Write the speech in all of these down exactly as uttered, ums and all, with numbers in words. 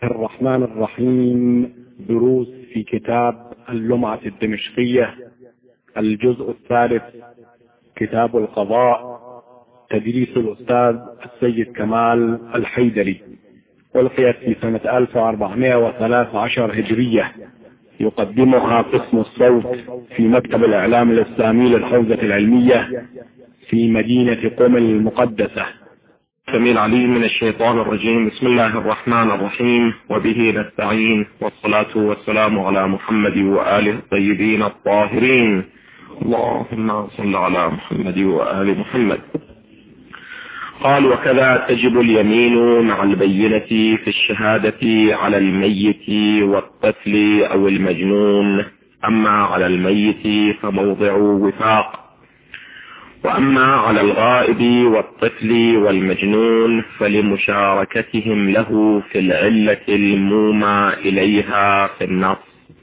الرحمن الرحيم. دروس في كتاب اللمعة الدمشقية، الجزء الثالث، كتاب القضاء، تدريس الأستاذ السيد كمال الحيدري، ألقيت في سنة ألف وأربعمائة وثلاثة عشر هجرية. يقدمها قسم الصوت في مكتب الإعلام الإسلامي للحوزة العلمية في مدينة قم المقدسة. السميع العليم من الشيطان الرجيم. بسم الله الرحمن الرحيم، وبه نستعين، والصلاة والسلام على محمد وآله الطيبين الطاهرين. اللهم صل على محمد وآل محمد. قال: وكذا تجب اليمين مع البينة في الشهادة على الميت والطفل أو المجنون، أما على الميت فموضع وفاق، وأما على الغائب والطفل والمجنون فلمشاركتهم له في العلة المومى إليها في النص.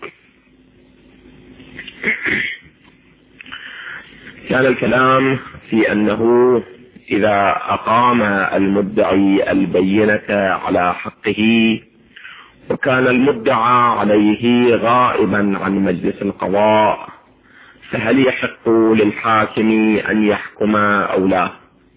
كان الكلام في أنه إذا أقام المدعي البينة على حقه وكان المدعى عليه غائبا عن مجلس القضاء، فهل يحق للحاكم أن يحكم أو لا؟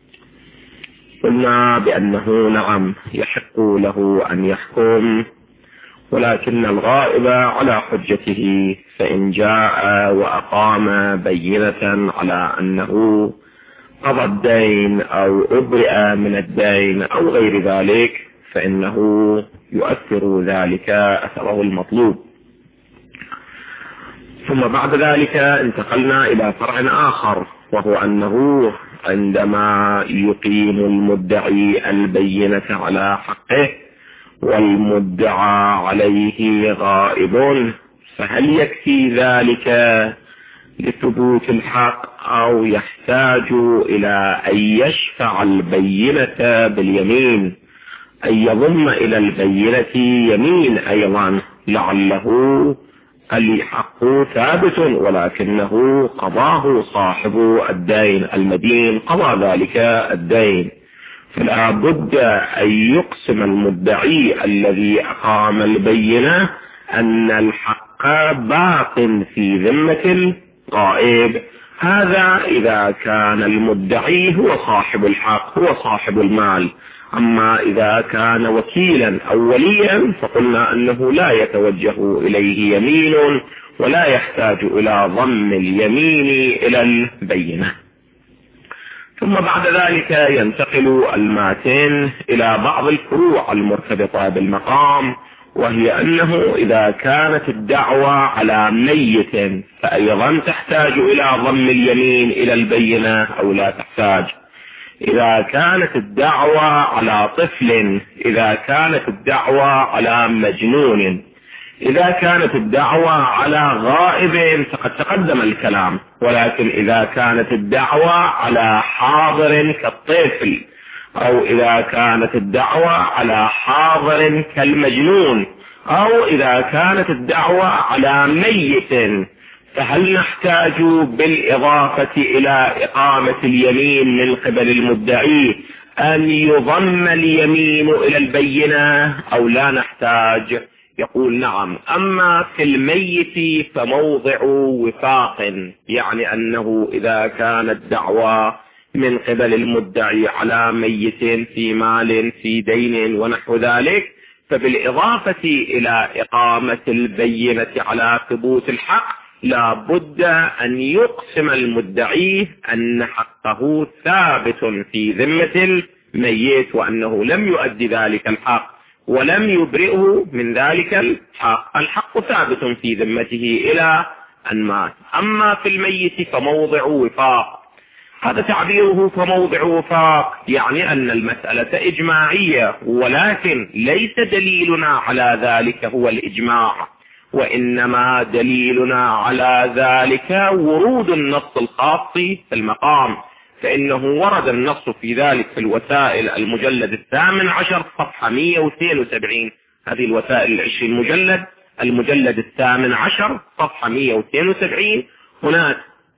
قلنا بأنه نعم، يحق له أن يحكم، ولكن الغائب على حجته، فإن جاء وأقام بينة على أنه قضى الدين أو أبرئ من الدين أو غير ذلك، فإنه يؤثر ذلك أثره المطلوب. ثم بعد ذلك انتقلنا إلى فرع آخر، وهو أنه عندما يقيم المدعي البينة على حقه والمدعى عليه غائب، فهل يكفي ذلك لثبوت الحق أو يحتاج إلى أن يشفع البينة باليمين، أن يضم إلى البينة يمين أيضا لعله الحق ثابت ولكنه قضاه صاحب الدين المدين، قضى ذلك الدين، فلا بد أن يقسم المدعي الذي أقام البينة أن الحق باق في ذمة الغائب. هذا إذا كان المدعي هو صاحب الحق، هو صاحب المال. أما إذا كان وكيلا أو وليا فقلنا أنه لا يتوجه إليه يمين ولا يحتاج إلى ضم اليمين إلى البينة. ثم بعد ذلك ينتقل الماتن إلى بعض الفروع المرتبطة بالمقام، وهي أنه إذا كانت الدعوة على ميت فأيضا تحتاج إلى ضم اليمين إلى البينة أو لا تحتاج. إذا كانت الدعوة على طفل، إذا كانت الدعوة على مجنون، إذا كانت الدعوة على غائب فقد تقدم الكلام، ولكن إذا كانت الدعوة على حاضر كالطفل، أو إذا كانت الدعوة على حاضر كالمجنون، أو إذا كانت الدعوة على ميت، فهل نحتاج بالإضافة إلى إقامة اليمين من قبل المدعي أن يضم اليمين إلى البينة أو لا نحتاج؟ يقول نعم. أما في الميت فموضع وفاق، يعني أنه إذا كانت دعوة من قبل المدعي على ميت في مال في دين ونحو ذلك، فبالإضافة إلى إقامة البينة على ثبوت الحق لا بد أن يقسم المدعي أن حقه ثابت في ذمة الميت، وأنه لم يؤدي ذلك الحق ولم يبرئه من ذلك الحق، الحق ثابت في ذمته إلى أن مات. أما في الميت فموضع وفاق، هذا تعبيره فموضع وفاق، يعني أن المسألة إجماعية، ولكن ليس دليلنا على ذلك هو الإجماع، وإنما دليلنا على ذلك ورود النص الخاص في المقام، فإنه ورد النص في ذلك في الوسائل المجلد الثامن عشر صفحة مئة واثنين وسبعين. هذه الوسائل العشرين مجلد، المجلد الثامن عشر صفحة مئة واثنين وسبعين. هناك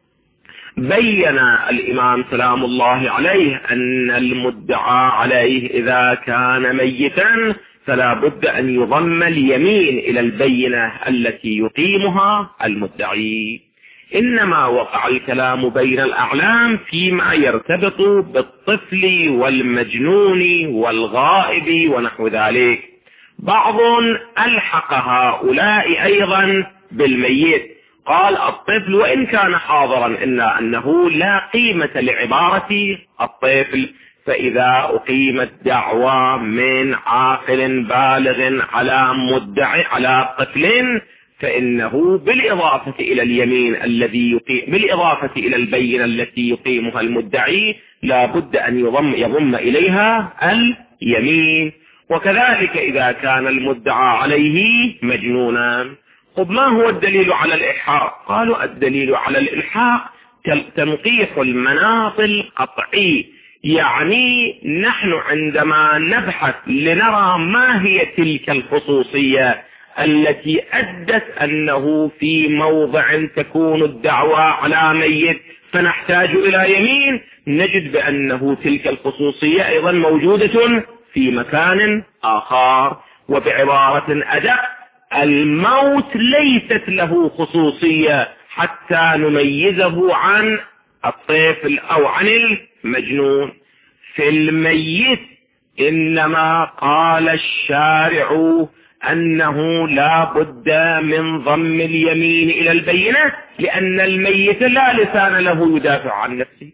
بين الإمام سلام الله عليه أن المدعى عليه إذا كان ميتا فلا بد أن يضم اليمين إلى البينة التي يقيمها المدعي. إنما وقع الكلام بين الأعلام فيما يرتبط بالطفل والمجنون والغائب ونحو ذلك. بعض ألحق هؤلاء أيضا بالميت، قال الطفل وإن كان حاضرا إلا أنه لا قيمة لعبارة الطفل، فإذا أقيمت دعوى من عاقل بالغ على مدعي على طفل فإنه بالإضافة إلى اليمين الذي يقيم بالإضافة إلى البينة التي يقيمها المدعي لا بد أن يضم يضم إليها اليمين. وكذلك إذا كان المدعى عليه مجنونا. طب ما هو الدليل على الإلحاق؟ قالوا الدليل على الإلحاق تنقيح المناط القطعي، يعني نحن عندما نبحث لنرى ما هي تلك الخصوصية التي أدت أنه في موضع تكون الدعوى على ميت فنحتاج إلى يمين، نجد بأنه تلك الخصوصية أيضا موجودة في مكان آخر. وبعبارة أدق، الموت ليست له خصوصية حتى نميزه عن الطفل أو عن المجنون. في الميت إنما قال الشارع أنه لا بد من ضم اليمين إلى البينة، لأن الميت لا لسان له يدافع عن نفسه.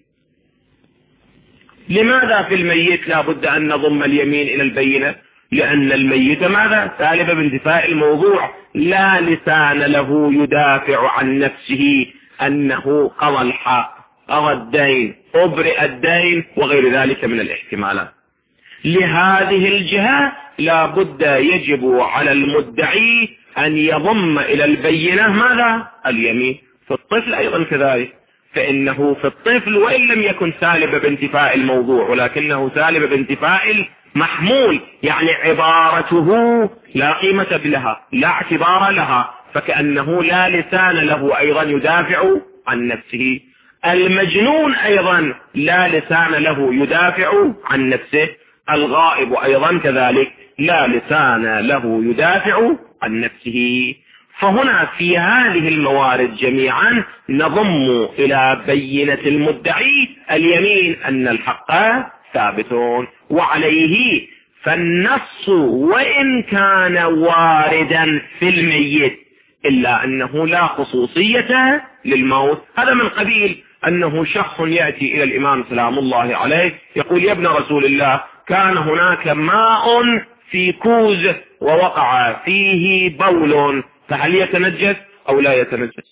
لماذا في الميت لا بد أن نضم اليمين إلى البينة؟ لأن الميت ماذا؟ سالب بانتفاء الموضوع، لا لسان له يدافع عن نفسه أنه قضى الحق، قضى الدين، أبرئ الدين وغير ذلك من الاحتمالات. لهذه الجهة لا بد يجب على المدعي أن يضم إلى البينة ماذا؟ اليمين. في الطفل أيضا كذلك، فإنه في الطفل وإن لم يكن سالب بانتفاء الموضوع ولكنه سالب بانتفاء المحمول، يعني عبارته لا قيمة لها، لا اعتبار لها، فكأنه لا لسان له أيضا يدافع عن نفسه. المجنون أيضا لا لسان له يدافع عن نفسه. الغائب أيضا كذلك لا لسان له يدافع عن نفسه. فهنا في هذه الموارد جميعا نضم إلى بينة المدعي اليمين أن الحق ثابت، وعليه فالنص وإن كان واردا في الميت إلا أنه لا خصوصية للموت. هذا من قبيل أنه شخص يأتي إلى الإمام سلام الله عليه يقول: يا ابن رسول الله، كان هناك ماء في كوز ووقع فيه بول، فهل يتنجس أو لا يتنجس؟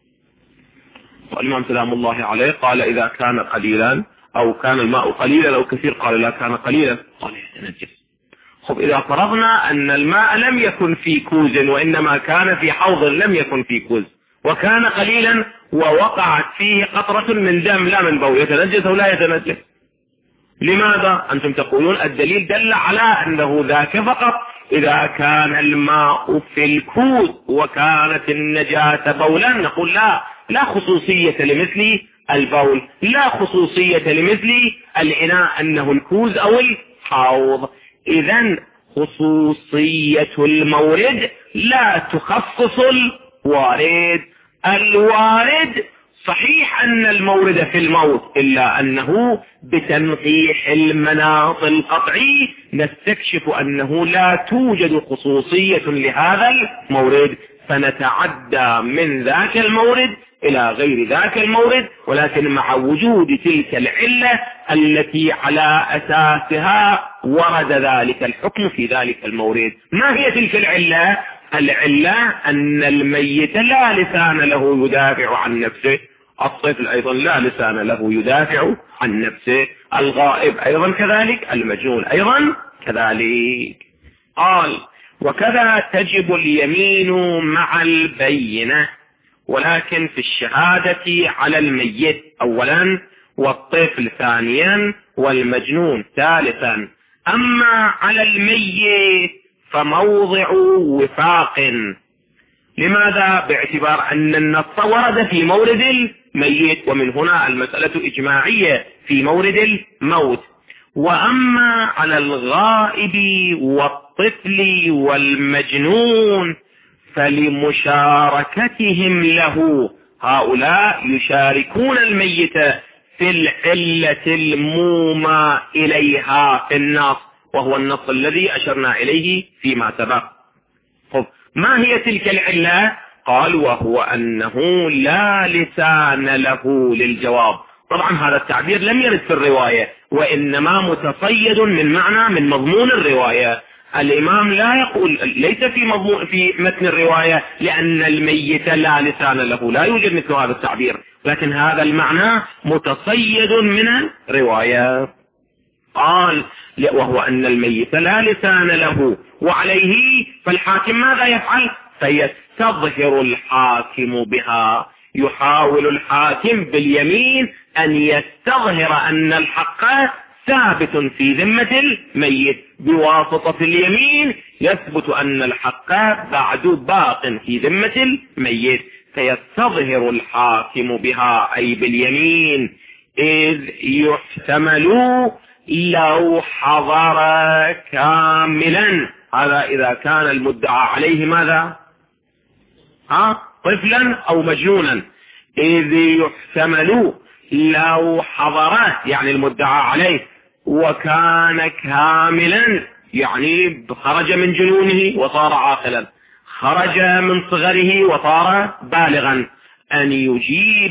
والإمام سلام الله عليه قال: إذا كان قليلا أو كان الماء قليلا أو كثير، قال: لا، كان قليلا، قال: يتنجس. خب إذا فرضنا أن الماء لم يكن في كوز وإنما كان في حوض لم يكن في كوز وكان قليلا ووقعت فيه قطرة من دم لا من بول، يتنجس أو لا يتنجس؟ لماذا؟ أنتم تقولون الدليل دل على أنه ذاك فقط إذا كان الماء في الكوز وكانت النجاسة بولا. نقول لا، لا خصوصية لمثل البول، لا خصوصية لمثل الإناء أنه الكوز أو الحوض. إذن خصوصية المورد لا تخصص الوارد. الوارد صحيح أن المورد في الموت، إلا أنه بتنقيح المناط القطعي نستكشف أنه لا توجد خصوصية لهذا المورد، فنتعدى من ذاك المورد إلى غير ذاك المورد، ولكن مع وجود تلك العلة التي على أساسها ورد ذلك الحكم في ذلك المورد. ما هي تلك العلة؟ العلة أن الميت لا لسان له يدافع عن نفسه، الطفل أيضا لا لسان له يدافع عن نفسه، الغائب أيضا كذلك، المجنون أيضا كذلك. قال: وكذا تجب اليمين مع البينة، ولكن في الشهادة على الميت أولا، والطفل ثانيا، والمجنون ثالثا. أما على الميت فموضع وفاق. لماذا؟ باعتبار أن النص ورد في مورد الميت، ومن هنا المسألة إجماعية في مورد الموت. وأما على الغائب والطفل والطفل والمجنون فلمشاركتهم له، هؤلاء يشاركون الميت في العلة المومى إليها في النص، وهو النص الذي أشرنا إليه فيما سبق. طب ما هي تلك العلة؟ قال وهو أنه لا لسان له للجواب. طبعا هذا التعبير لم يرد في الرواية، وإنما متصيد من معنى من مضمون الرواية. الإمام لا يقول، ليس في مضمون في متن الرواية لأن الميت لا لسان له، لا يوجد مثل هذا التعبير، لكن هذا المعنى متصيد من الرواية. قال وهو أن الميت لا لسان له، وعليه فالحاكم ماذا يفعل؟ فيستظهر الحاكم بها، يحاول الحاكم باليمين أن يستظهر أن الحق ثابت في ذمة الميت، بواسطة اليمين يثبت أن الحق بعد باق في ذمة الميت، فيستظهر الحاكم بها أي باليمين. إذ يحتمل لو حضر كاملا، هذا إذا كان المدعى عليه ماذا؟ ها؟ طفلا أو مجنونا. إذ يحتمل لو حضر يعني المدعى عليه وكان كاملا، يعني خرج من جنونه وصار عاقلا، خرج من صغره وصار بالغا، أن يجيب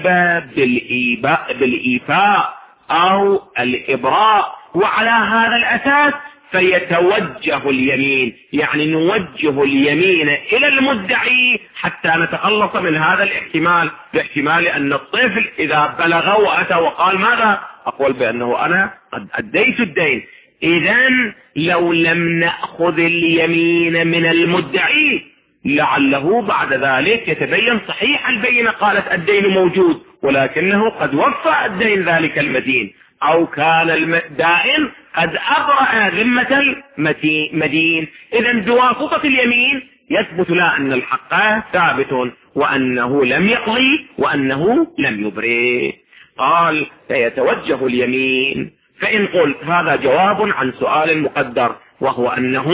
بالإيفاء أو الإبراء، وعلى هذا الأساس فيتوجه اليمين، يعني نوجه اليمين إلى المدعي حتى نتخلص من هذا الاحتمال، باحتمال أن الطفل إذا بلغ وأتى وقال ماذا؟ أقول بأنه أنا قد أديت الدين. إذن لو لم نأخذ اليمين من المدعي لعله بعد ذلك يتبين صحيح البينة قالت الدين موجود، ولكنه قد وفى الدين ذلك المدين، أو كان الدائن قد أبرأ ذمة المدين. إذن بواسطة اليمين يثبت لا أن الحق ثابت، وأنه لم يقضي، وأنه لم يبرئ. قال فيتوجه اليمين. فإن قلت هذا جواب عن سؤال مقدر، وهو أنه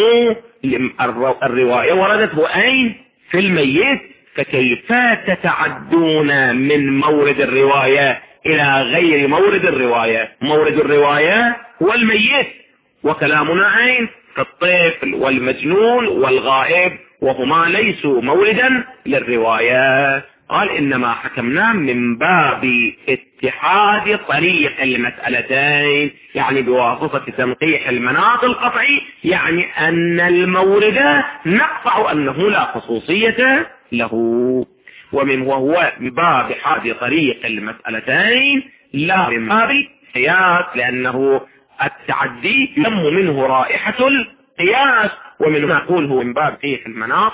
الرواية وردته أين؟ في الميت، فكيف تتعدون من مورد الرواية إلى غير مورد الرواية؟ مورد الرواية هو الميت، وكلامنا أين؟ في الطفل والمجنون والغائب، وهما ليسوا موردا للرواية. قال إنما حكمنا من باب اتحاد طريق المسألتين، يعني بواسطة تنقيح المناط القطعي، يعني أن المورد نقطع أنه لا خصوصية له. ومن وهو من باب اتحاد طريق المسألتين لا من باب القياس، لأنه التعدي يم منه رائحة القياس، ومن نقول هو من باب تنقيح المناط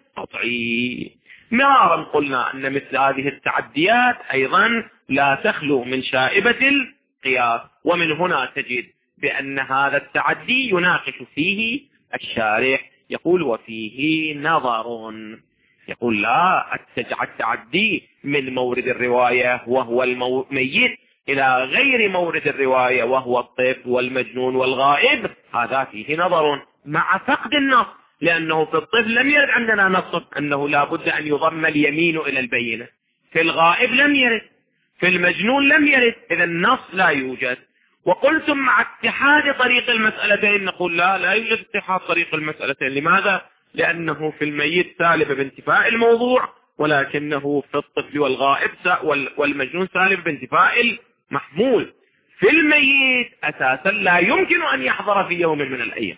القطعي. مرارا قلنا أن مثل هذه التعديات أيضا لا تخلو من شائبة القياس، ومن هنا تجد بأن هذا التعدي يناقش فيه الشارح، يقول وفيه نظر، يقول لا التعدي من مورد الرواية وهو الميت إلى غير مورد الرواية وهو الطفل والمجنون والغائب، هذا فيه نظر مع فقد النص، لأنه في الطفل لم يرد عندنا نص أنه لا بد أن يضم اليمين إلى البينة، في الغائب لم يرد، في المجنون لم يرد، إذا النص لا يوجد. وقلتم مع اتحاد طريق المسألتين، نقول لا لا يوجد اتحاد طريق المسألتين. لماذا؟ لأنه في الميت سالب بانتفاء الموضوع، ولكنه في الطفل والغائب والمجنون سالب بانتفاء المحمول. في الميت أساسا لا يمكن أن يحضر في يوم من الأيام،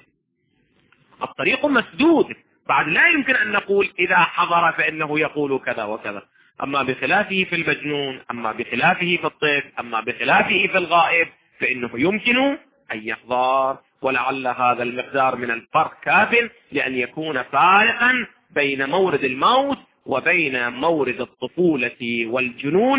الطريق مسدود، بعد لا يمكن أن نقول إذا حضر فإنه يقول كذا وكذا. أما بخلافه في المجنون، أما بخلافه في الطفل، أما بخلافه في الغائب، فإنه يمكن أن يحضر. ولعل هذا المقدار من الفرق كاف لأن يكون فارقا بين مورد الموت وبين مورد الطفولة والجنون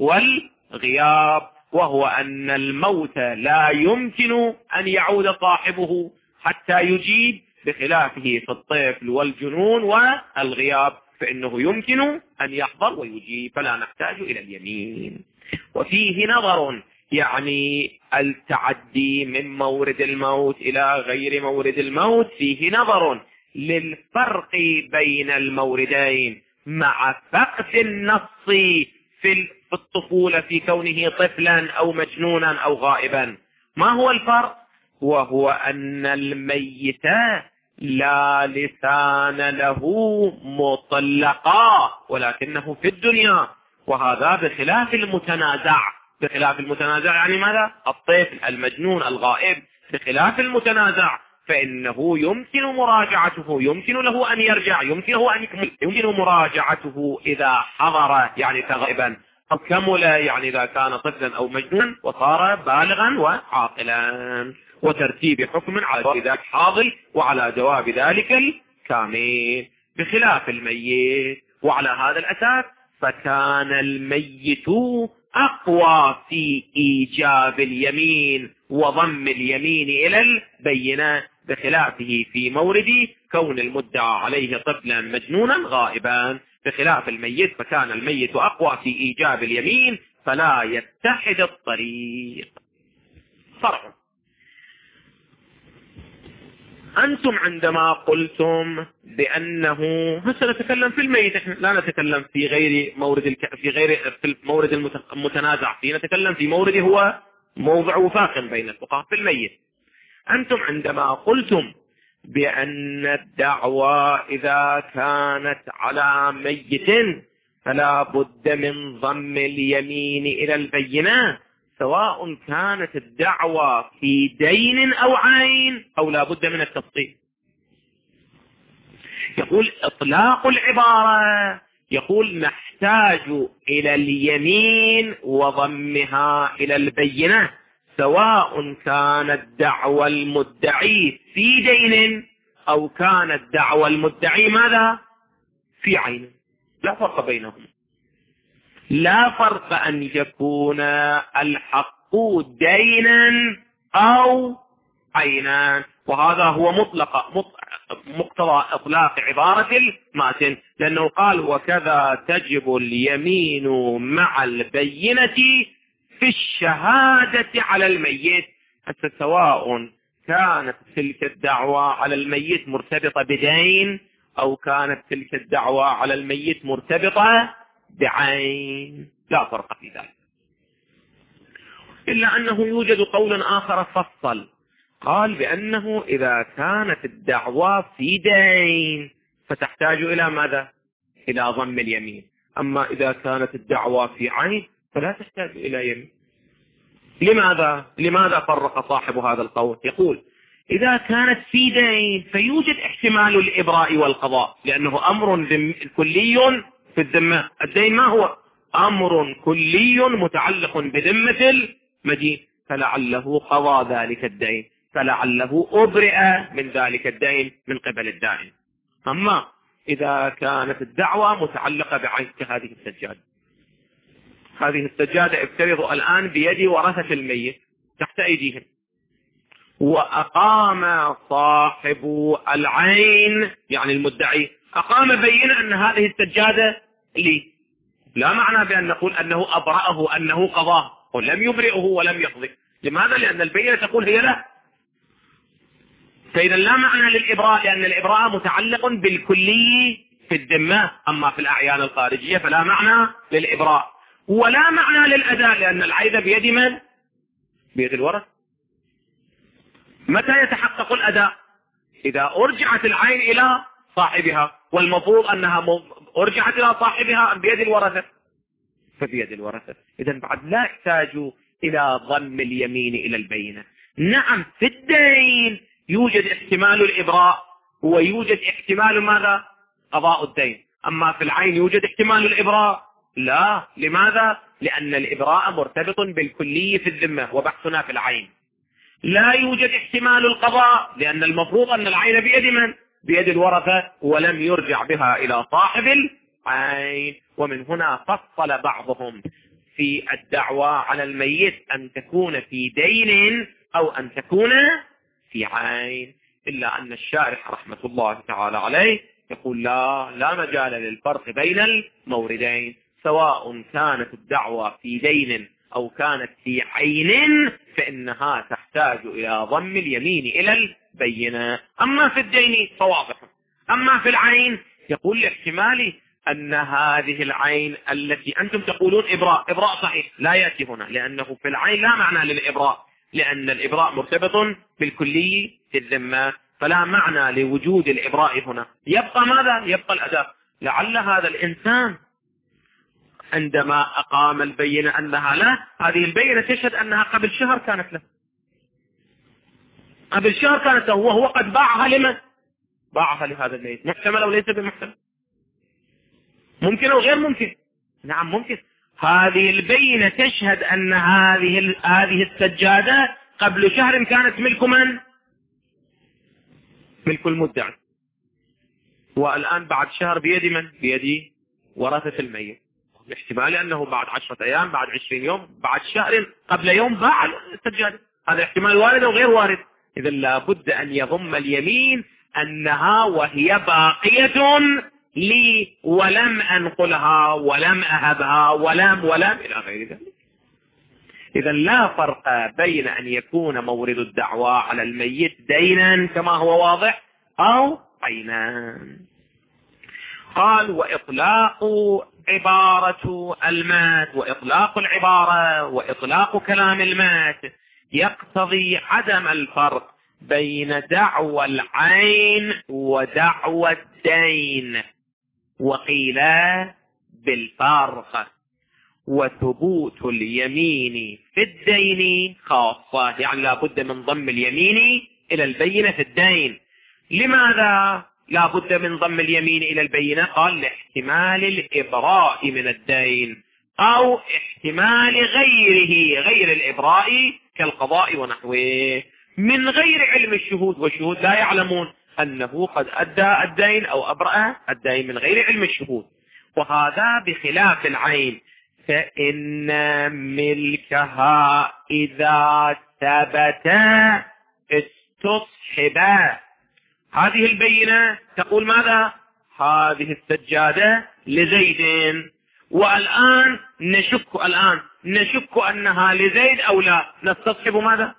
والغياب، وهو أن الموت لا يمكن أن يعود صاحبه حتى يجيب، بخلافه في الطفل والجنون والغياب فإنه يمكن أن يحضر ويجيب، فلا نحتاج إلى اليمين. وفيه نظر، يعني التعدي من مورد الموت إلى غير مورد الموت فيه نظر للفرق بين الموردين مع فقد النص في الطفولة في كونه طفلا أو مجنونا أو غائبا. ما هو الفرق؟ وهو أن الميت لا لسان له مطلقا ولكنه في الدنيا، وهذا بخلاف المتنازع. بخلاف المتنازع يعني ماذا؟ الطفل المجنون الغائب بخلاف المتنازع، فإنه يمكن مراجعته، يمكن له أن يرجع، يمكنه أن يكمل، يمكن مراجعته إذا حضر يعني كغائبا، أو كمل يعني إذا كان طفلا أو مجنونا وصار بالغا وعاقلا، وترتيب حكم على جواب ذلك حاضر وعلى جواب ذلك الكامل بخلاف الميت. وعلى هذا الأساس فكان الميت أقوى في إيجاب اليمين وضم اليمين إلى البينة بخلافه في مورد كون المدعى عليه طفلا مجنونا غائبا. بخلاف الميت فكان الميت أقوى في إيجاب اليمين فلا يتحد الطريق. فرع. أنتم عندما قلتم بأنه هسه نتكلم في الميت، لا نتكلم في غير مورد الك... في غير في المورد المتنازع فيه، نتكلم في مورد هو موضع وفاق بين الفقهاء في الميت. أنتم عندما قلتم بأن الدعوى إذا كانت على ميت فلا بد من ضم اليمين إلى البينة، سواء كانت الدعوى في دين أو عين، أو لا بد من التفصيل. يقول إطلاق العبارة، يقول نحتاج إلى اليمين وضمها إلى البينة سواء كانت دعوى المدعي في دين أو كانت دعوى المدعي ماذا؟ في عين، لا فرق بينهم. لا فرق أن يكون الحق دينا أو عينا، وهذا هو مطلق مقتضى إطلاق عبارة الماتن، لأنه قال وكذا تجب اليمين مع البينة في الشهادة على الميت. حتى سواء كانت تلك الدعوة على الميت مرتبطة بدين أو كانت تلك الدعوة على الميت مرتبطة بعين، لا فرق في ذلك. إلا أنه يوجد قول آخر فصل، قال بأنه إذا كانت الدعوة في دين فتحتاج إلى ماذا؟ إلى ضم اليمين، أما إذا كانت الدعوة في عين فلا تحتاج إلى يمين. لماذا؟ لماذا فرق صاحب هذا القول؟ يقول إذا كانت في دين فيوجد احتمال الإبراء والقضاء، لأنه أمر كلي في الذمة. الدين ما هو؟ أمر كلي متعلق بذمة المدين، فلعله قضى ذلك الدين، فلعله أبرئ من ذلك الدين من قبل الدائن. أما إذا كانت الدعوة متعلقة بعين كهذه السجادة، هذه السجادة افترض الآن بيد ورثة الميت تحت أيديهم، وأقام صاحب العين يعني المدعي أقام بينة أن هذه السجادة لي، لا معنى بأن نقول أنه أبرأه أنه قضاه ولم يبرئه ولم يقضي. لماذا؟ لأن البينة تقول هي له، فإذا لا معنى للإبراء، لأن الإبراء متعلق بالكلي في الذمة، أما في الأعيان الخارجية فلا معنى للإبراء، ولا معنى للأداء، لأن العين بيد من؟ بيد الورث. متى يتحقق الأداء؟ إذا أرجعت العين إلى صاحبها، والمفروض أنها أرجعت إلى صاحبها بيد الورثة، فبيد الورثة. إذن بعد لا يحتاج إلى ضم اليمين إلى البينة. نعم في الدين يوجد احتمال الإبراء ويوجد احتمال ماذا؟ قضاء الدين، أما في العين يوجد احتمال الإبراء؟ لا. لماذا؟ لأن الإبراء مرتبط بالكلي في الذمة وبحثنا في العين. لا يوجد احتمال القضاء لأن المفروض أن العين بيد من؟ بيد الورثة، ولم يرجع بها إلى صاحب العين. ومن هنا فصل بعضهم في الدعوى على الميت أن تكون في دين أو أن تكون في عين، إلا أن الشارح رحمة الله تعالى عليه يقول لا لا مجال للفرق بين الموردين، سواء كانت الدعوة في دين أو كانت في عين فإنها تحتاج إلى ضم اليمين إلى البينة. أما في الدين فواضح. أما في العين يقول لاحتمال أن هذه العين التي أنتم تقولون إبراء، إبراء صحيح لا يأتي هنا، لأنه في العين لا معنى للإبراء، لأن الإبراء مرتبط بالكلي في الذمة، فلا معنى لوجود الإبراء هنا. يبقى ماذا؟ يبقى الأداء. لعل هذا الإنسان عندما أقام البينة أنها له، هذه البينة تشهد أنها قبل شهر كانت له، قبل شهر كانت له، وهو قد باعها لمن؟ باعها لهذا الميت. محتمل أو ليس بمحتمل؟ ممكن أو غير ممكن؟ نعم ممكن. هذه البينة تشهد أن هذه هذه السجادة قبل شهر كانت ملك من؟ ملك المدعي، والآن بعد شهر بيد من؟ بيد ورثة الميت. احتمال أنه بعد عشرة أيام، بعد عشرين يوم، بعد شهر، قبل يوم باع السجادة. هذا احتمال وارد أو غير وارد. إذا لابد أن يضم اليمين أنها وهي باقية لي ولم أنقلها ولم أهبها ولم ولم إلى غير ذلك. إذا لا فرق بين أن يكون مورد الدعوى على الميت دينا كما هو واضح أو عينا. قال وإطلاق عبارة المات، وإطلاق العبارة وإطلاق كلام المات يقتضي عدم الفرق بين دعوى العين ودعوى الدين، وقيل بالفرق. وثبوت اليمين في الدين خاصة، يعني لا بد من ضم اليمين إلى البينة في الدين. لماذا لا بد من ضم اليمين إلى البينة؟ قال لاحتمال الإبراء من الدين أو احتمال غيره، غير الإبراء كالقضاء ونحوه، من غير علم الشهود، والشهود لا يعلمون أنه قد أدى الدين أو أبرأ الدين من غير علم الشهود. وهذا بخلاف العين، فإن ملكها إذا ثبت استصحب. هذه البينة تقول ماذا؟ هذه السجادة لزيد، والآن نشك الآن نشك أنها لزيد أو لا، نستصحب ماذا؟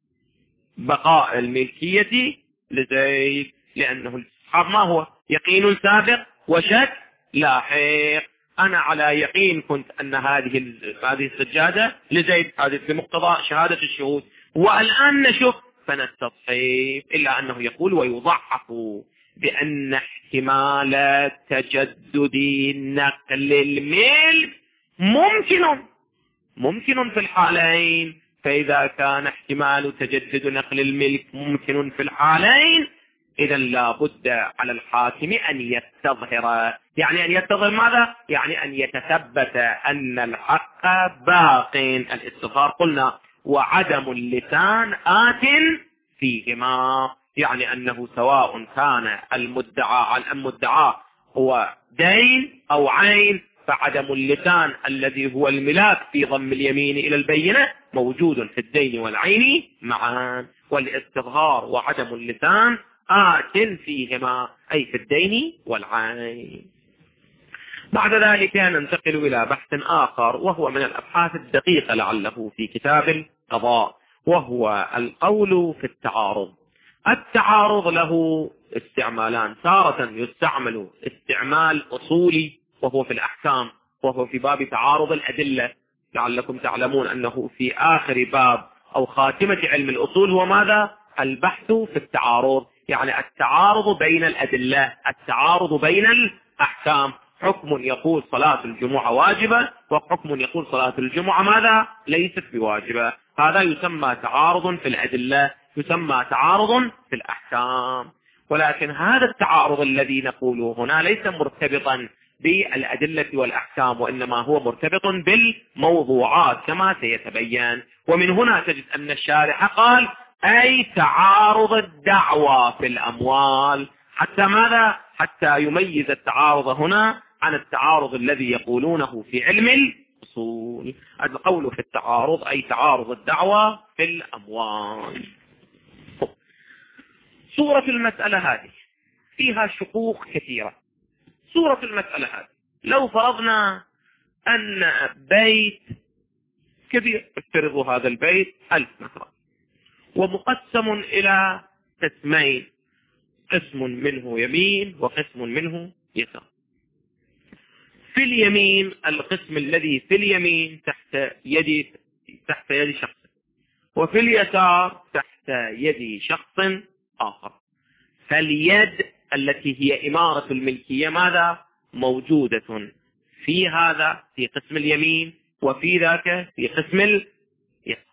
بقاء الملكية لزيد، لأنه الاستصحاب ما هو؟ يقين سابق وشك لاحق. أنا على يقين كنت أن هذه هذه السجادة لزيد، هذه بمقتضى شهادة الشهود، والآن نشك فنستصحب. إلا أنه يقول ويضعف بأن احتمال تجدد نقل الملك ممكن ممكن في الحالين. فإذا كان احتمال تجدد نقل الملك ممكن في الحالين، إذا لا بد على الحاكم أن يستظهر. يعني أن يستظهر ماذا؟ يعني أن يتثبت أن الحق باق. الاستظهار قلنا وعدم اللسان آت فيهما، يعني أنه سواء كان المدعى المدعى هو دين أو عين، فعدم اللسان الذي هو الملاك في ضم اليمين إلى البينة موجود في الدين والعين معا، والاستظهار وعدم اللسان آت فيهما، أي في الدين والعين. بعد ذلك ننتقل إلى بحث آخر، وهو من الأبحاث الدقيقة لعله في كتاب القضاء، وهو القول في التعارض. التعارض له استعمالان، تارة يستعمل استعمال أصولي وهو في الأحكام، وهو في باب تعارض الأدلة. لعلكم تعلمون أنه في آخر باب أو خاتمة علم الأصول هو ماذا؟ البحث في التعارض، يعني التعارض بين الأدلة، التعارض بين الأحكام. حكم يقول صلاة الجمعة واجبة، وحكم يقول صلاة الجمعة ماذا؟ ليست بواجبة. هذا يسمى تعارض في الأدلة، يسمى تعارض في الأحكام. ولكن هذا التعارض الذي نقوله هنا ليس مرتبطا بالأدلة والأحكام، وإنما هو مرتبط بالموضوعات كما سيتبين. ومن هنا تجد أن الشارح قال أي تعارض الدعوى في الأموال، حتى ماذا؟ حتى يميز التعارض هنا عن التعارض الذي يقولونه في علم الأصول. القول في التعارض أي تعارض الدعوى في الأموال. صورة المسألة هذه فيها شقوق كثيرة. صورة المسألة هذه لو فرضنا أن بيت كبير، افترضوا هذا البيت ألف مثلا، ومقسم إلى قسمين، قسم منه يمين وقسم منه يسار. في اليمين القسم الذي في اليمين تحت يد تحت يد شخص، وفي اليسار تحت يد شخص آخر. فاليد التي هي إمارة الملكية ماذا؟ موجودة في هذا في قسم اليمين، وفي ذاك في قسم اليسار.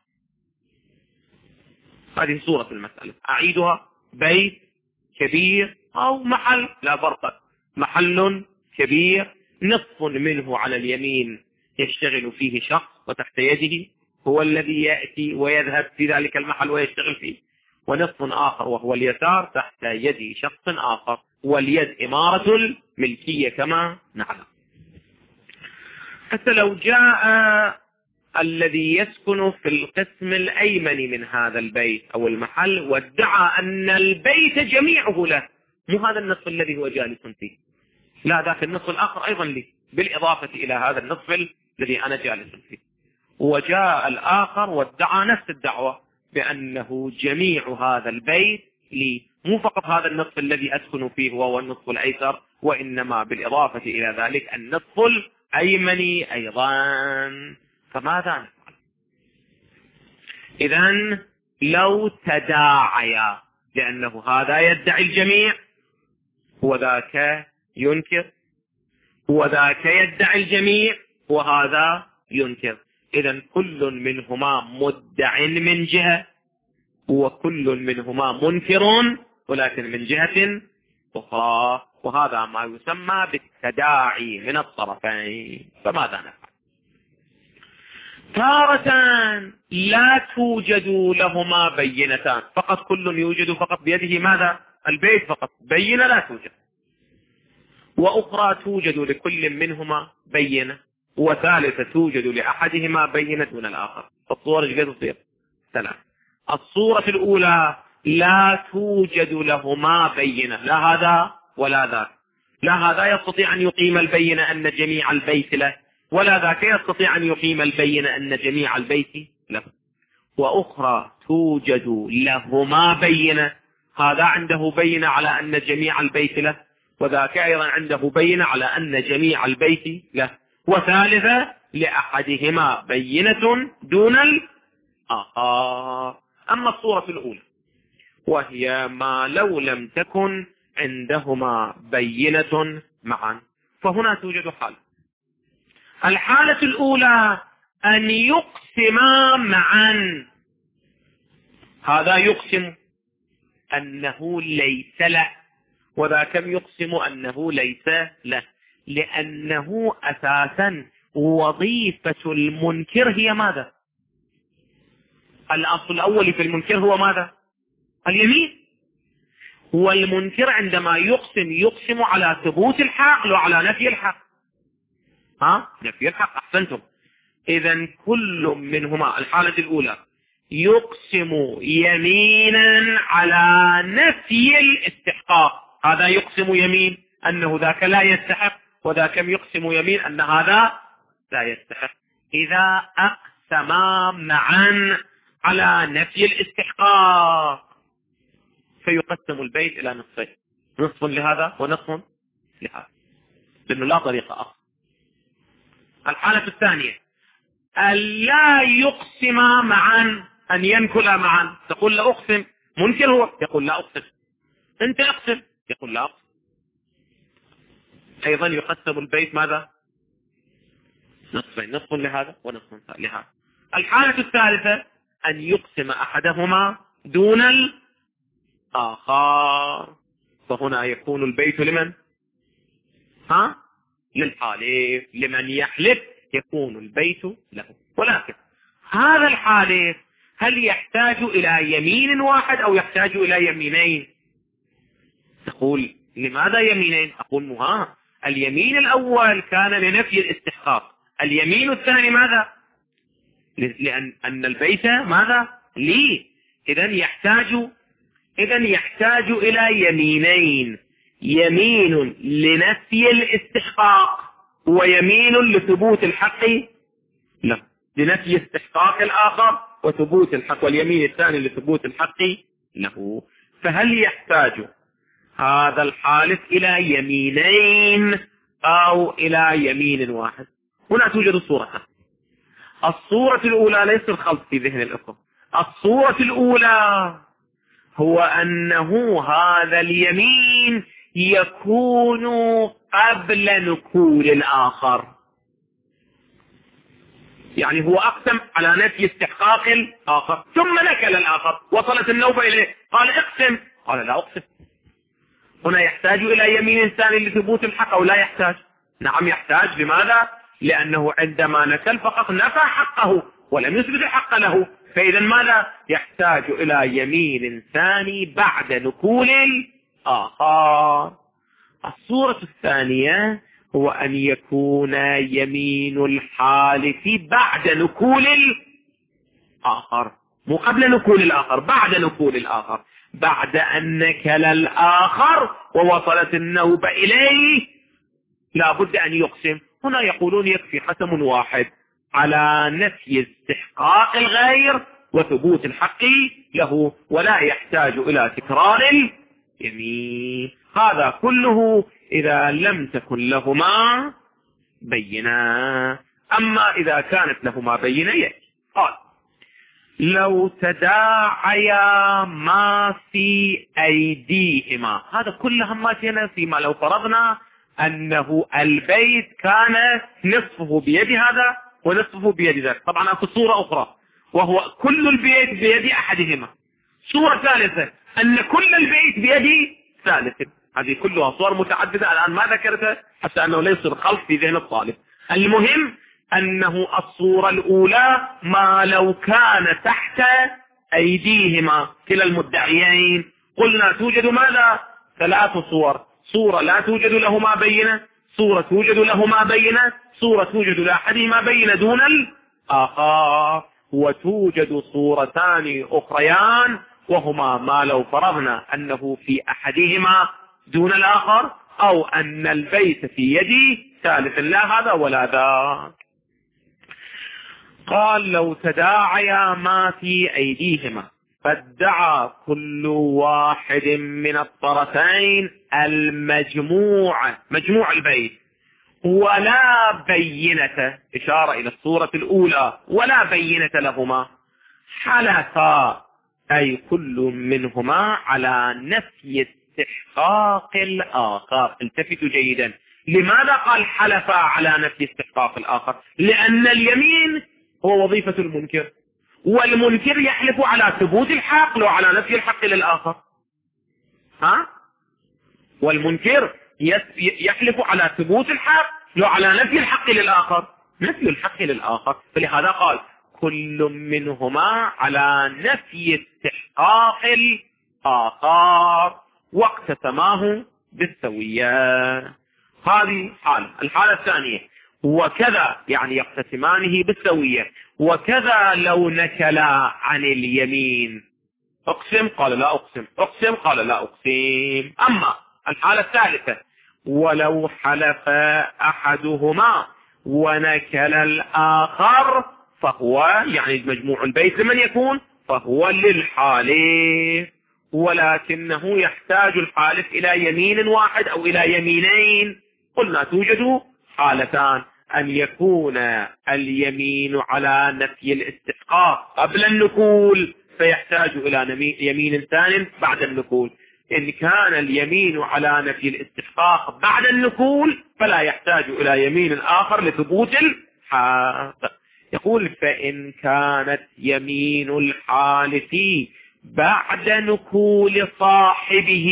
هذه صورة المسألة. أعيدها: بيت كبير أو محل لا فرق، محل كبير نصف منه على اليمين يشتغل فيه شخص وتحت يده هو الذي يأتي ويذهب في ذلك المحل ويشتغل فيه، ونصف آخر وهو اليسار تحت يد شخص آخر، واليد إمارة الملكية كما نعلم. حتى لو جاء الذي يسكن في القسم الأيمن من هذا البيت أو المحل وادعى أن البيت جميعه له، مو هذا النصف الذي هو جالس فيه، لا، ذاك النصف الآخر أيضا لي بالإضافة إلى هذا النصف الذي أنا جالس فيه. وجاء الآخر وادعى نفس الدعوة بأنه جميع هذا البيت لي، مو فقط هذا النصف الذي أسكن فيه وهو النصف الأيسر، وإنما بالإضافة إلى ذلك النصف الأيمن أيضا. فماذا نفعل؟ إذن لو تداعيا، لأنه هذا يدعي الجميع وذاك ينكر، وذاك يدعي الجميع وهذا ينكر، إذن كل منهما مدع من جهة وكل منهما منكر ولكن من جهة أخرى، وهذا ما يسمى بالتداعي من الطرفين. فماذا نفعل؟ تارة لا توجد لهما بينتان، فقط كل يوجد فقط بيده ماذا؟ البيت فقط، بينة لا توجد. وأخرى توجد لكل منهما بينة، وثالثة توجد لأحدهما بينة دون الآخر. الصورة ايش قد تصير؟ ثلاث. الصورة الأولى لا توجد لهما بينة، لا هذا ولا ذاك، لا هذا يستطيع أن يقيم البينة أن جميع البيت له، ولا ذاك يستطيع أن يقيم البينة أن جميع البيت له. وأخرى توجد لهما بينة، هذا عنده بينة على أن جميع البيت له، وذاك أيضا عنده بينة على أن جميع البيت له. وثالثة لأحدهما بينة دون الآخر. أما الصورة الأولى وهي ما لو لم تكن عندهما بينة معا، فهنا توجد حالة. الحالة الأولى أن يقسما معا، هذا يقسم أنه ليس له وذاك يقسم أنه ليس له، لأنه أساسا وظيفة المنكر هي ماذا؟ الأصل الأول في المنكر هو ماذا؟ اليمين. والمنكر عندما يقسم يقسم على ثبوت الحق وعلى نفي الحق. ها؟ نفي الحق، أحسنتم. إذن كل منهما، الحالة الأولى يقسم يمينا على نفي الاستحقاق، هذا يقسم يمين أنه ذاك لا يستحق، وذاك يقسم يمين أن هذا لا يستحق. إذا أقسما معا على نفي الاستحقاق فيقسم البيت إلى نصفين، نصف لهذا ونصف لهذا، لأنه لا طريقة أخرى. الحالة الثانية ألا يقسما معا، أن ينكلا معا. تقول لا أقسم، منكر هو، يقول لا أقسم. أنت أقسم، يقول لا أقسم. أيضا يقسم البيت ماذا؟ نصفين، نصف لهذا ونصف لهذا. الحالة الثالثة أن يقسم أحدهما دون الآخر، فهنا يكون البيت لمن؟ ها؟ للحالف، لمن يحلف يكون البيت له. ولكن هذا الحالف هل يحتاج إلى يمين واحد أو يحتاج إلى يمينين؟ تقول لماذا يمينين؟ أقول مها، اليمين الأول كان لنفي الاستحقاق، اليمين الثاني ماذا؟ لأن أن البيت ماذا؟ لي. إذن يحتاج إذن يحتاج إلى يمينين، يمين لنفي الاستحقاق ويمين لثبوت الحق له. لنفي استحقاق الآخر وثبوت الحق، واليمين الثاني لثبوت الحق له. فهل يحتاج هذا الحالف إلى يمينين أو إلى يمين واحد؟ هنا توجد صورتان. الصورة الأولى ليس الخلط في ذهن الأخوة. الصورة الأولى هو أنه هذا اليمين يكون قبل نكول الآخر، يعني هو أقسم على نفي استحقاق الآخر ثم نكل الآخر، وصلت النوبة إليه قال اقسم، قال لا أقسم. هنا يحتاج إلى يمين ثاني لثبوت الحق أو لا يحتاج؟ نعم يحتاج. لماذا؟ لأنه عندما نكل فقط نفى حقه ولم يثبت الحق له، فإذا ماذا؟ يحتاج إلى يمين ثاني بعد نكول الآخر. الصورة الثانية هو أن يكون يمين الحالف بعد نكول الآخر، مو قبل نكول الآخر، بعد نكول الآخر، بعد أن نكل الآخر ووصلت النوبة إليه لا بد أن يقسم. هنا يقولون يكفي قسم واحد على نفي استحقاق الغير وثبوت الحق له، ولا يحتاج إلى تكرار اليمين. هذا كله إذا لم تكن لهما بينة. أما إذا كانت لهما بينة قال لو تداعيا ما في أيديهما. هذا كله هماتنا فيما لو فرضنا أنه البيت كان نصفه بيد هذا ونصفه بيد ذاك. طبعا أكو صورة أخرى وهو كل البيت بيد أحدهما. صورة ثالثة أن كل البيت بيد ثالث. هذه كلها صور متعددة الآن ما ذكرتها حتى أنه ليس الخلط في ذهن الطالب. المهم أنه الصورة الأولى ما لو كان تحت أيديهما كلا المدعيين. قلنا توجد ماذا؟ ثلاث صور. صورة لا توجد لهما بينة، صورة توجد لهما بينة، صورة توجد لأحدهما بينة دون الآخر، وتوجد صورتان أخريان وهما ما لو فرضنا أنه في أحدهما دون الآخر أو أن البيت في يدي ثالث لا هذا ولا ذاك. قال لو تداعيا ما في أيديهما فادعى كل واحد من الطرفين المجموع مجموع البيت ولا بينة، إشارة إلى الصورة الأولى، ولا بينة لهما، حلفا أي كل منهما على نفي استحقاق الآخر. التفتوا جيدا. لماذا قال حلفا على نفي استحقاق الآخر؟ لأن اليمين هو وظيفة المنكر، والمنكر يحلف على ثبوت الحق لو على نفي الحق للآخر. ها؟ والمنكر يحلف على ثبوت الحق لو على نفي الحق للآخر، نفي الحق للآخر. فلهذا قال كل منهما على نفي استحقاق الآخر واقتسماه بالسوية. هذه حالة. الحالة الثانية وكذا يعني يقتسمانه بالسوية. وكذا لو نكلا عن اليمين اقسم قال لا اقسم، اقسم قال لا اقسم. اما الحالة الثالثة ولو حلف احدهما ونكل الاخر فهو يعني مجموع البيت لمن يكون؟ فهو للحالف، ولكنه يحتاج الحالف الى يمين واحد او الى يمينين. قلنا توجد حالتان، أن يكون اليمين على نفي الاستحقاق قبل النكول فيحتاج إلى يمين ثاني بعد النكول. إن كان اليمين على نفي الاستحقاق بعد النكول فلا يحتاج إلى يمين آخر لثبوت الحق. يقول فإن كانت يمين الحالف بعد نكول صاحبه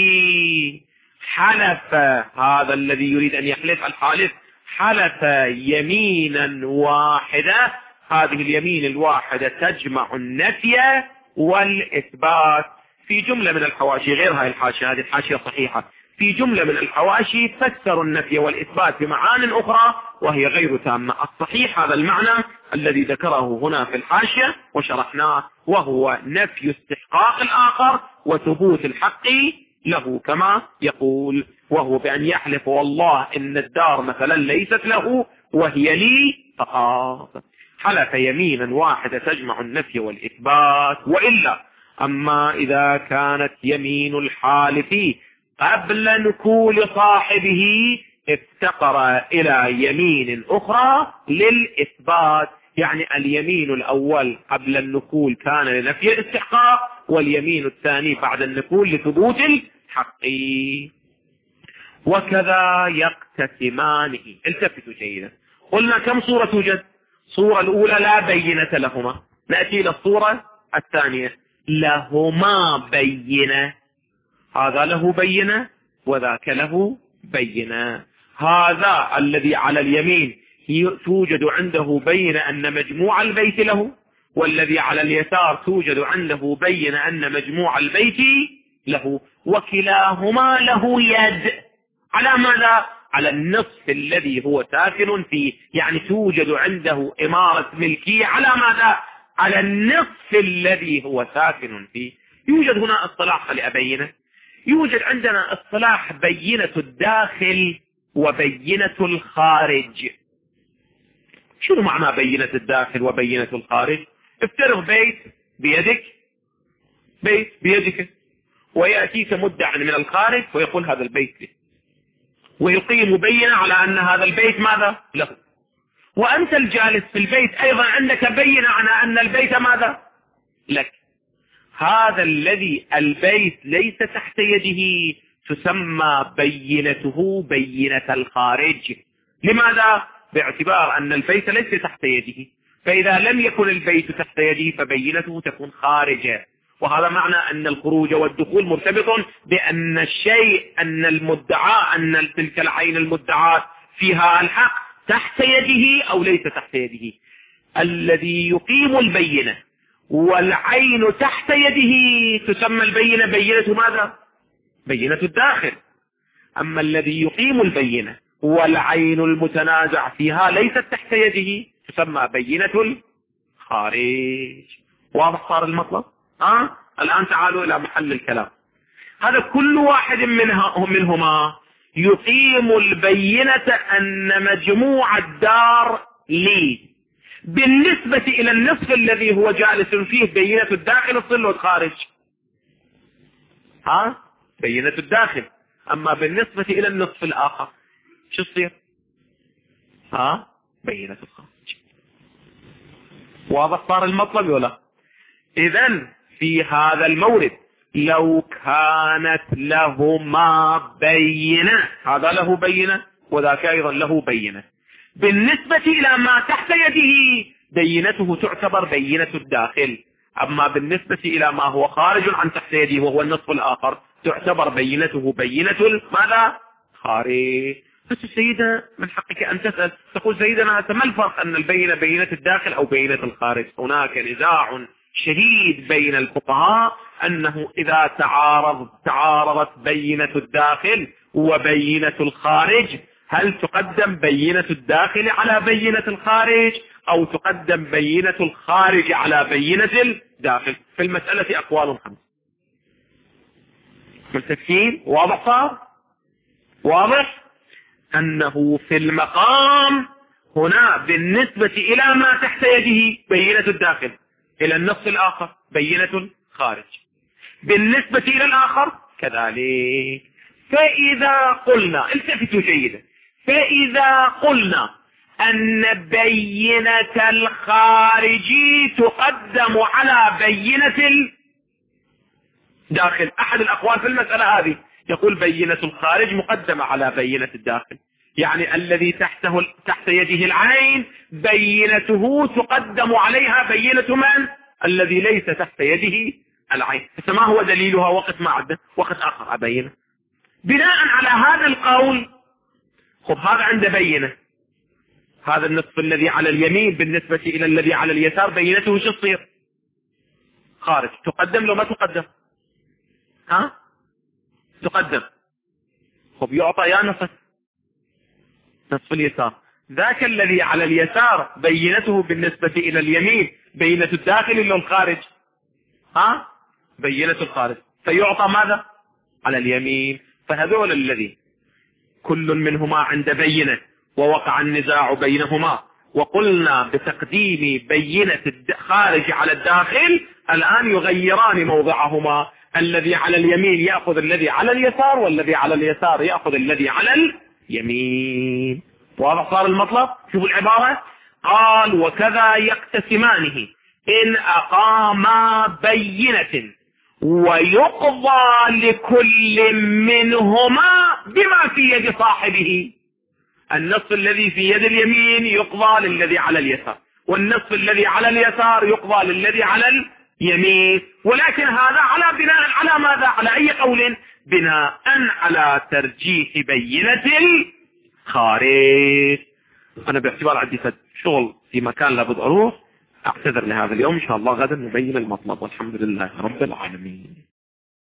حلف، هذا الذي يريد أن يحلف الحالف حلف يمينا واحدة، هذه اليمين الواحدة تجمع النفي والإثبات. في جملة من الحواشي غير هاي الحاشية، هذه الحاشية صحيحة، في جملة من الحواشي فسروا النفي والإثبات بمعان أخرى وهي غير تامة. الصحيح هذا المعنى الذي ذكره هنا في الحاشية وشرحناه، وهو نفي استحقاق الآخر وثبوت الحق له كما يقول، وهو بأن يحلف والله إن الدار مثلا ليست له وهي لي فقط. حلف يمينا واحدة تجمع النفي والإثبات، وإلا أما إذا كانت يمين الحالف قبل نكول صاحبه افتقر إلى يمين أخرى للإثبات، يعني اليمين الأول قبل النكول كان لنفي الاستحقاق، واليمين الثاني بعد النكول لثبوت الحق، وكذا يقتسمانه. التفتوا جيدا، قلنا كم صورة توجد؟ صورة الأولى لا بينة لهما، نأتي إلى الصورة الثانية لهما بينة، هذا له بينة وذاك له بينة. هذا الذي على اليمين توجد عنده بينة أن مجموع البيت له، والذي على اليسار توجد عنده بينة أن مجموع البيت له، وكلاهما له يد. على ماذا؟ على النصف الذي هو ساكن فيه، يعني توجد عنده إمارة ملكية على ماذا؟ على النصف الذي هو ساكن فيه. يوجد هنا اصطلاح لأبينه، يوجد عندنا اصطلاح بينة الداخل وبينة الخارج. شنو معنى بينة الداخل وبينة الخارج؟ افترض بيت بيدك، بيت بيدك، ويأتيك مدعي من الخارج ويقول هذا البيت لي، ويقيم بينة على أن هذا البيت ماذا؟ له. وأنت الجالس في البيت أيضا عندك بينة على أن البيت ماذا؟ لك. هذا الذي البيت ليس تحت يده تسمى بينته بينة الخارج. لماذا؟ باعتبار أن البيت ليس تحت يده، فإذا لم يكن البيت تحت يده فبينته تكون خارجة. وهذا معنى أن الخروج والدخول مرتبط بأن الشيء، أن المدعى، أن تلك العين المدعاة فيها الحق تحت يده أو ليس تحت يده. الذي يقيم البينة والعين تحت يده تسمى البينة بينة ماذا؟ بينة الداخل. أما الذي يقيم البينة والعين المتنازع فيها ليست تحت يده تسمى بينة الخارج. واضح صار المطلب؟ آه؟ الآن تعالوا إلى محل الكلام. هذا كل واحد منها منهما يقيم البينة أن مجموع الدار لي بالنسبة إلى النصف الذي هو جالس فيه بينة الداخل الصل والخارج. ها؟ بينة الداخل. أما بالنسبة إلى النصف الآخر شو تصير؟ ها؟ بينة الخارج. واضح صار المطلب ولا؟ إذن في هذا المورد لو كانت لهما بينة، هذا له بينة وذاك أيضا له بينة، بالنسبة إلى ما تحت يده بينته تعتبر بينة الداخل. أما بالنسبة إلى ما هو خارج عن تحت يده وهو النصف الآخر تعتبر بينته بينة ماذا؟ خارج. بس سيدنا من حقك أن تسأل، تقول سيدنا ما الفرق أن البينة بينة الداخل أو بينة الخارج؟ هناك نزاع شديد بين الفقهاء أنه إذا تعارض تعارضت بينة الداخل وبينة الخارج هل تقدم بينة الداخل على بينة الخارج أو تقدم بينة الخارج على بينة الداخل؟ في المسألة أقوال خمس. متفقين؟ واضح صار؟ واضح أنه في المقام هنا بالنسبة إلى ما تحت يده بينة الداخل، إلى النص الآخر بينة الخارج، بالنسبة إلى الآخر كذلك. فإذا قلنا، التفتوا جيدا، فإذا قلنا أن بينة الخارج تقدم على بينة الداخل، أحد الأقوال في المسألة هذه يقول بينة الخارج مقدمة على بينة الداخل، يعني الذي تحته تحت يده العين بينته تقدم عليها بينة من؟ الذي ليس تحت يده العين. فما هو دليلها؟ وقت ما عده وقت آخر أبينه. بناء على هذا القول خب هذا عنده بينة، هذا النصف الذي على اليمين بالنسبة إلى الذي على اليسار بينته شو تصير؟ خارج. تقدم لو ما تقدم؟ ها؟ تقدم. خب يعطى يا نصف نصف اليسار. ذاك الذي على اليسار بينته بالنسبة إلى اليمين بينة الداخل إلى الخارج، ها؟ بينة الخارج، فيعطى ماذا؟ على اليمين. فهذول الذي كل منهما عند بينة ووقع النزاع بينهما وقلنا بتقديم بينة الخارج على الداخل، الآن يغيران موضعهما، الذي على اليمين يأخذ الذي على اليسار، والذي على اليسار يأخذ الذي على اليمين. واضح صار المطلب؟ شوفوا العبارة، قال وكذا يقتسمانه إن أقاما بينة ويقضى لكل منهما بما في يد صاحبه. النصف الذي في يد اليمين يقضى للذي على اليسار، والنصف الذي على اليسار يقضى للذي على اليمين. ولكن هذا على بناء على ماذا؟ على أي قول؟ بناء على ترجيح بينة الخارج. أنا باعتبار عندي شغل في مكان لابد أروح، أعتذر لهذا اليوم، إن شاء الله غدا نبين المطلب، والحمد لله رب العالمين.